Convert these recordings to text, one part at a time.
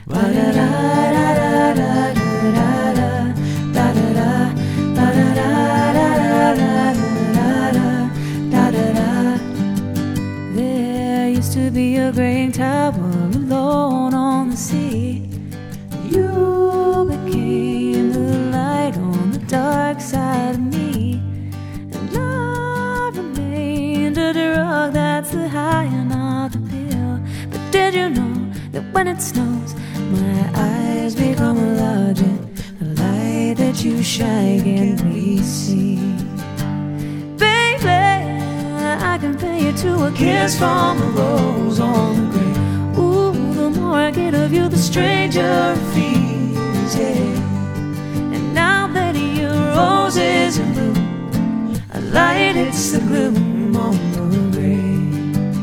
There used to be a great tower alone on the sea. You became the light on the dark side of me, and I remained a drug that's the high and not the pill. But did you know that when it snows, my eyes become larger? The light that you shine can we see? Baby, I compare you to a kiss from a rose on the grave. Ooh, the more I get of you, the stranger it feels, yeah. And now that your rose is in bloom, a light hits the gloom on the grave.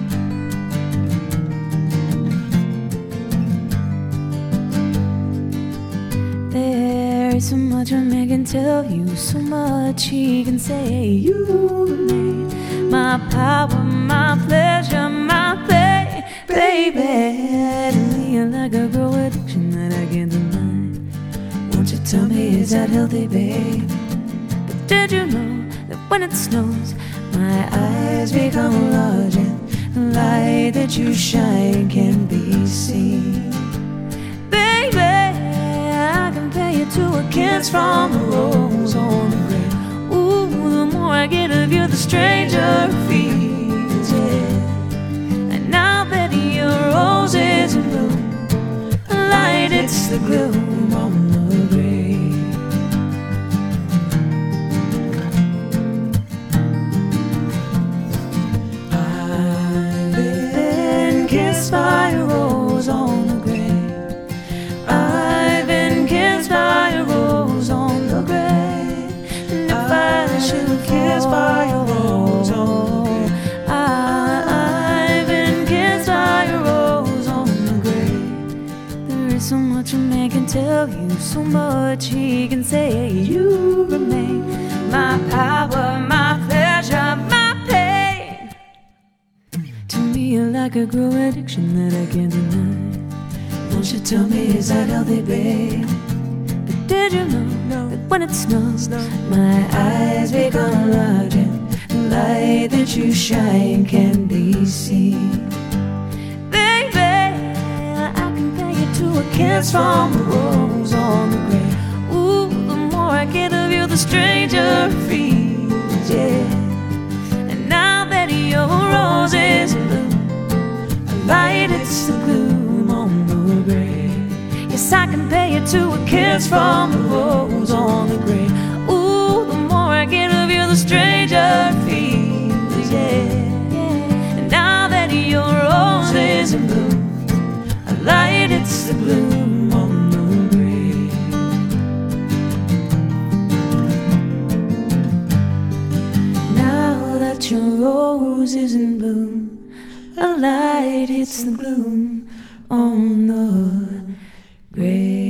There is so much a man can tell you, so much he can say. You remain my power, my pleasure, my pain, baby. To me, you're like a girl addiction that I can't deny. Won't you tell me, is that healthy, babe? But did you know that when it snows, my eyes become large and the light that you shine can be seen? Baby, I compare you to a kiss from a rose on the grave. Ooh, the more I get of you, the stranger it feels, yeah. And now that your rose is in bloom, a light hits the gloom on the grave. I've been kissed by a rose on the grave. I've been kissed by a rose on the grave. And if I should kiss by a rose on the grave, I've been kissed by a rose on the grave. There is so much a man can tell you, so much he can say. You remain my power, my pleasure, my pain. To me, you're like a girl addiction that I can't deny. Won't you tell me, is that healthy, babe? But did you know that when it snows, my eyes become large and the light that you shine can be seen? Baby, I compare you to a kiss from a rose on the grave. Ooh, the more I get of you, the stranger it feels, yeah. And now that your rose is in bloom, a light hits the gloom on the grave. Yes, I compare you to a kiss from a rose on the grave. Ooh, the more I get of you, the stranger it feels, yeah. And now that your rose is in bloom, a light hits the gloom on the grave. Now that your rose is in bloom, a light hits the gloom on the grave.